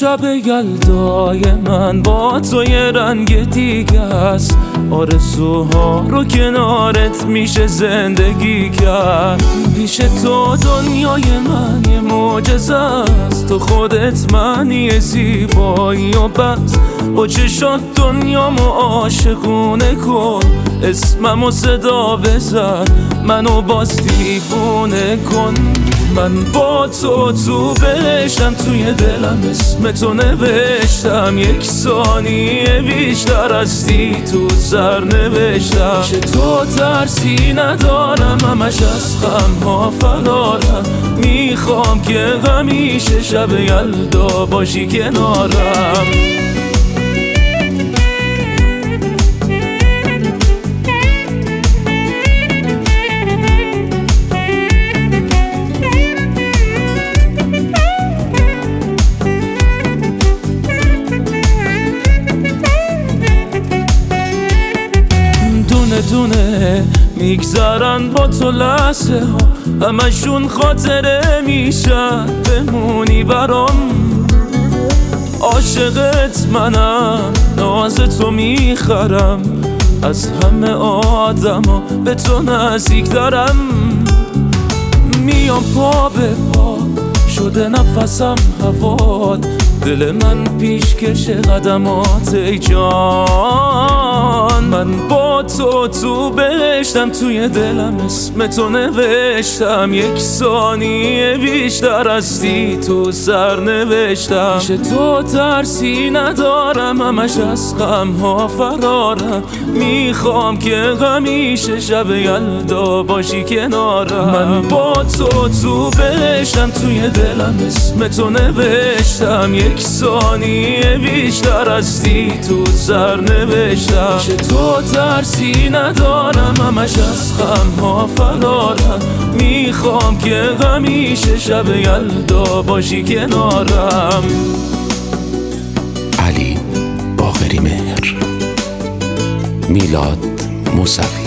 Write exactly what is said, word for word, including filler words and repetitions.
شب یلدای من با تو یه رنگ دیگه است، آرزوها رو کنارت میشه زندگی کرد. پیش تو دنیای من یه معجزه است، تو خودت معنی زیبایی و بس. با چشات دنیامو عاشقونه کن، اسممو صدا بزن، منو باز دیوونه کن. من با تو تو بهشتم، توی دلم اسم تو نوشتم، یک ثانیه بیشتر هستی تو سر نوشتم. پیش تو ترسی ندارم، همش از غم ها فرارم، میخوام که همیشه شب یلدا باشی کنارم. دونه میگذرن با تو لحظه ها، همشون خاطره میشن، بمونی برام. عاشقت منم، ناز تو میخرم، از همه آدم ها به تو نزدیک دارم. میام پا به پا شده نفسم هوات، دل من پیشکش قدمات ای جان. من با تو تو بهشتم، توی دلم اسم تو نوشتم، یک ثانیه بیشتر هستی تو سر نوشتم. پیش تو ترسی ندارم، همش از غم ها فرارم، میخوام که همیشه شب یلدا باشی کنارم. من با تو تو بهشتم، توی دلم اسم تو نوشتم، یک ثانیه بیشتر هستی تو سر نوشتم. پیش تو ترسی ندارم، همش از غم ها فرارم، میخوام که همیشه شب یلدا باشی کنارم. علی باقری مهر، میلاد موسوی.